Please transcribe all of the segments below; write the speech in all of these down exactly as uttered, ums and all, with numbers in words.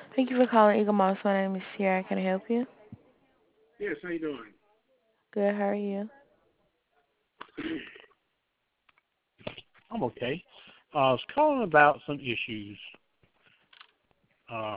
Thank you for calling Eagle Moss. My name is Sierra. Can I help you? Yes, how you doing? Good. How are you? I'm okay. Uh, I was calling about some issues. Uh,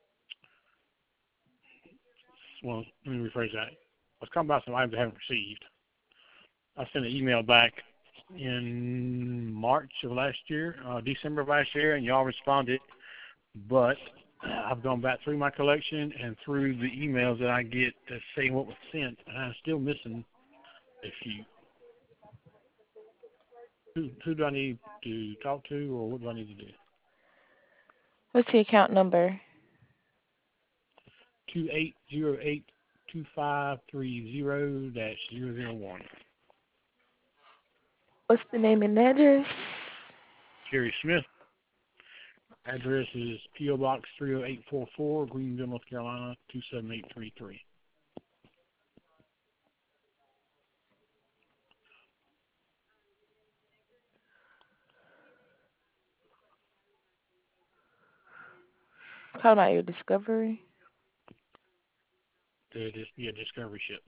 well, let me rephrase that. I was calling about some items I haven't received. I sent an email back in March of last year, uh, December of last year, and y'all responded. But I've gone back through my collection and through the emails that I get that say what was sent, and I'm still missing a few. Who, who do I need to talk to, or what do I need to do? What's the account number? Two eight zero eight two five three zero dash zero zero one. What's the name and address? Jerry Smith. Address is P O. Box three oh eight four four, Greenville, North Carolina, two seven eight three three. Call about your discovery. The dis- yeah, Discovery ships.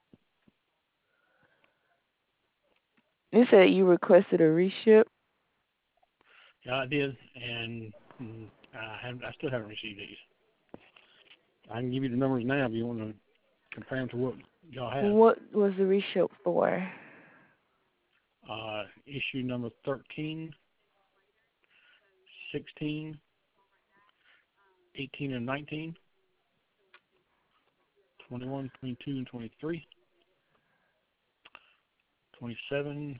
You said you requested a reship. Yeah, I did, and mm, I haven't. I still haven't received these. I can give you the numbers now if you want to compare them to what y'all have. What was the reship for? Uh, issue number thirteen, sixteen, eighteen, and nineteen, twenty-one, twenty-two, and twenty-three, twenty-seven,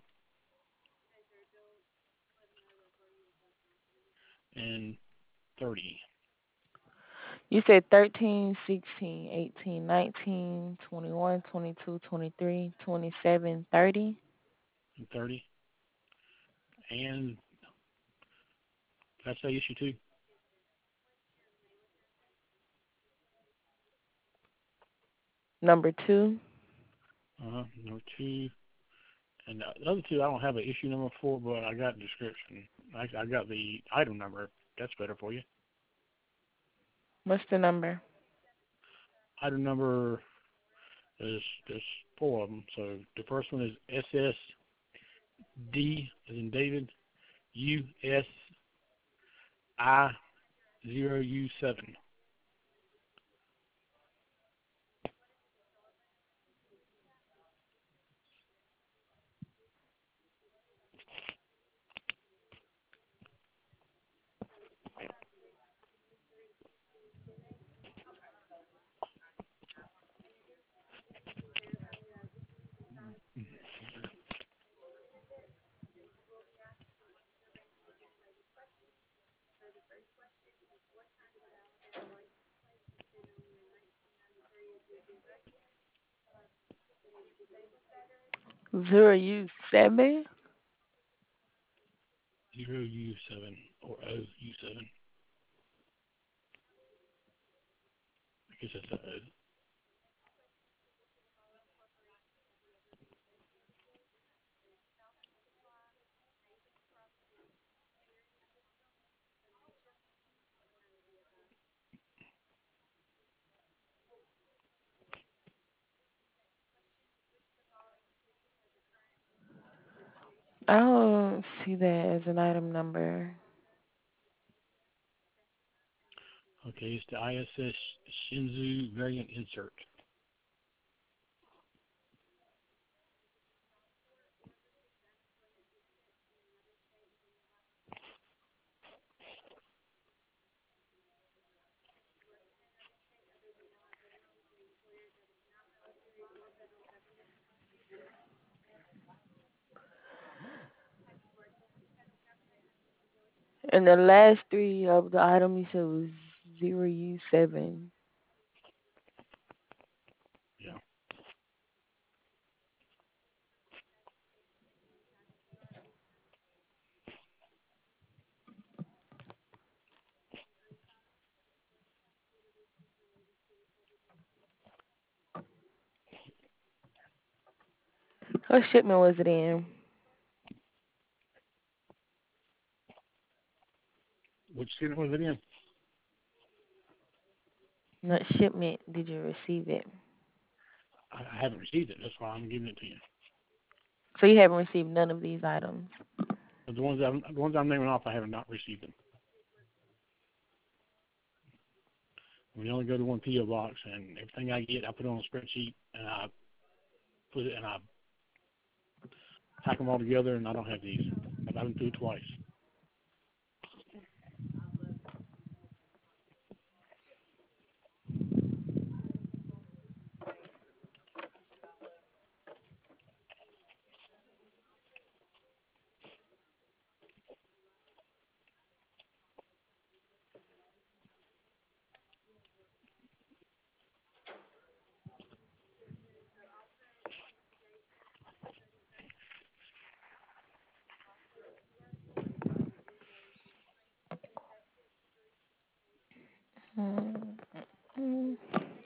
and thirty. You said thirteen, sixteen, eighteen, nineteen, twenty-one, twenty-two, twenty-three, twenty-seven, thirty. And thirty. And that's a issue two. Number two. Uh-huh. Number two. And the other two, I don't have an issue number for, but I got a description. I, I got the item number. That's better for you. What's the number? Item number is there's four of them. So the first one is S S D as in David U S I zero U seven. Zero U seven. Zero U seven or O U seven. I guess that's a O. I don't see that as an item number. Okay, it's the I S S Shinzu variant insert. And the last three of the item you said was zero U seven. Yeah. What shipment was it in? Which student was it in? What shipment did you receive it? I, I haven't received it. That's why I'm giving it to you. So you haven't received none of these items. But the ones I'm, the ones I'm naming off, I have not received them. We only go to one P O box, and everything I get, I put on a spreadsheet, and I put it, and I pack them all together, and I don't have these. I've been through it twice. Mm-hmm.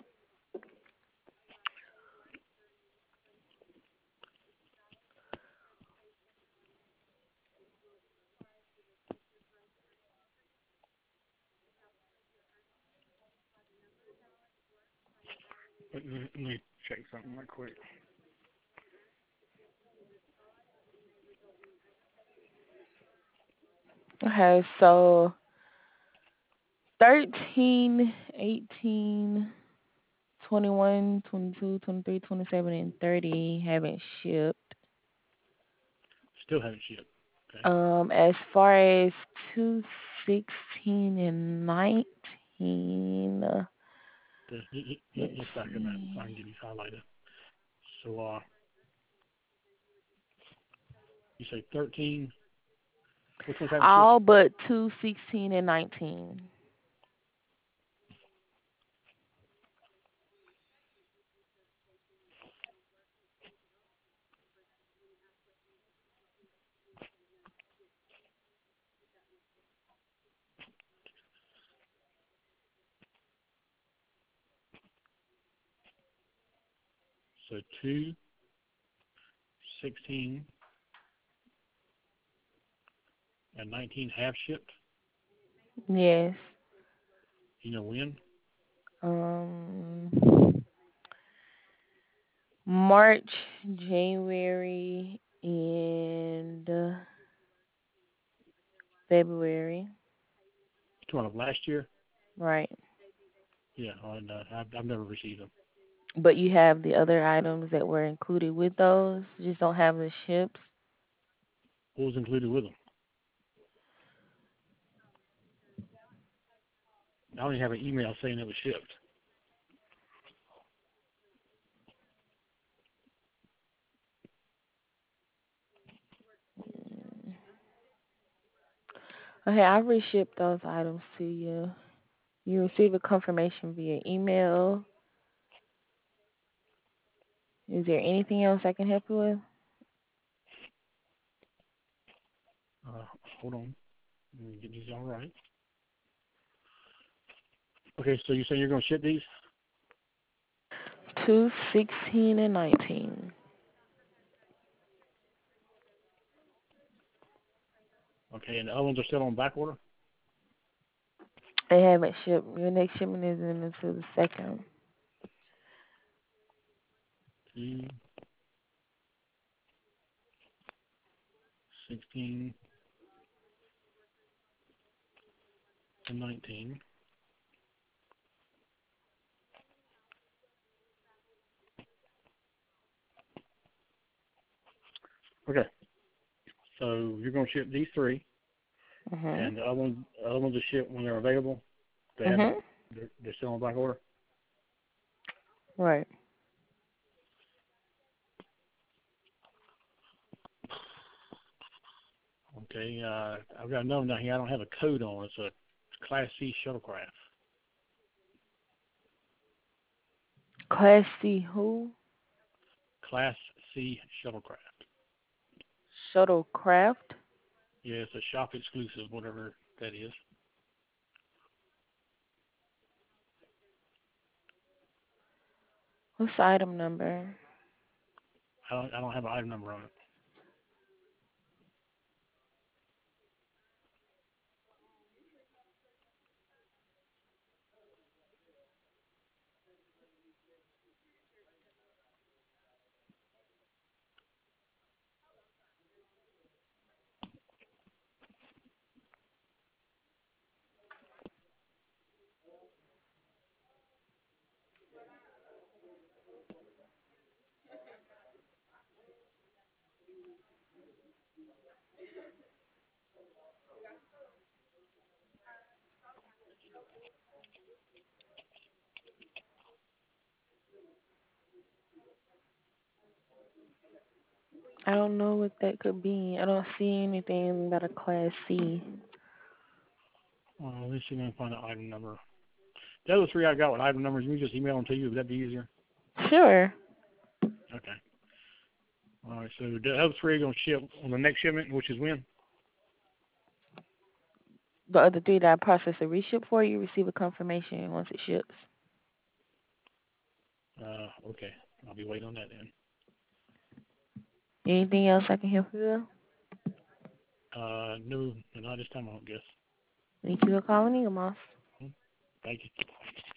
Let me, let me check something right quick. Okay, so thirteen, eighteen, twenty-one, twenty-two, twenty-three, twenty-seven, and thirty haven't shipped. Still haven't shipped. Okay. Um, as far as two sixteen and nineteen, uh, The, he, he, let's let's back in that so I see. can get these highlighted. So, uh, you say thirteen. Which ones haven't shipped? All but two sixteen and nineteen. So two, sixteen, and nineteen have shipped. Yes. You know when? Um, March, January, and uh, February. Two of last year? Right. Yeah, and uh, I've, I've never received them. But you have the other items that were included with those. You just don't have the ships. What was included with them? I only have an email saying it was shipped. Mm. Okay, I reshipped those items to you. You receive a confirmation via email. Is there anything else I can help you with? Uh, hold on. Let me get these all right. Okay, so you're saying you're going to ship these? Two, sixteen, and nineteen. Okay, and the other ones are still on back order? They haven't shipped. Your next shipment isn't until the second. Two, sixteen, and nineteen. Okay, so you're going to ship these three, Mhm. and the other ones, the other ones are shipped when they're available. They haven't. Mhm. They're, they're still on back order. Right. Okay, uh, I've got another down here. I don't have a code on it. It's a Class C shuttlecraft. Class C who? Class C shuttlecraft. Shuttlecraft. Yeah, it's a shop exclusive, whatever that is. What's the item number? I don't, I don't have an item number on it. I don't know what that could be. I don't see anything about a class C. Uh, let me see if I can find the item number. The other three I got with item numbers, you can just email them to you. Would that be easier? Sure. Okay. All right. So the other three are going to ship on the next shipment, which is when? The other three that I process a reship for, you receive a confirmation once it ships. Uh, okay. I'll be waiting on that then. Anything else I can help you with? Uh, no, not this time, I don't guess. Thank you for calling Eagle Moss. Hmm, thank you.